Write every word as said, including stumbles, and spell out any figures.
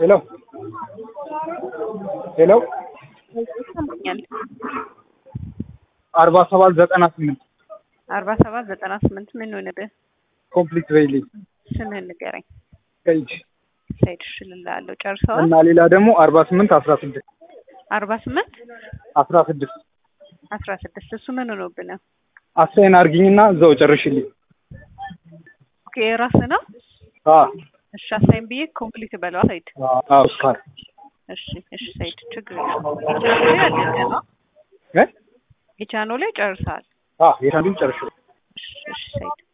ሄሎ ሄሎ አርባ ሰባት ዘጠና ስምንት አርባ ሰባት ዘጠና ስምንት ምን ሆነብህ? ኮምፕሊት በይልኝ። ስምህን ንገረኝ። ሰይድ ሰይድ ሽልላለሁ። ጨርሰዋል። እና ሌላ ደግሞ አርባ ስምንት አስራ ስድስት አርባ ስምንት አስራ ስድስት አስራ ስድስት እሱ ምን ሆኖብህ ነው? አሳይን አርግኝና እዛው ጨርሽልኝ። ኦኬ ራስህ ነው? አዎ እሺ አሳይን ብዬ ኮምፕሊት በለው ሰይድ። አዎ ስካር እሺ እሺ ሰይድ ችግር የለም። እ የቻናሉ ላይ ጨርሰሃል? አዎ የቻናሉን ጨርሽ። እሺ እሺ ሰይድ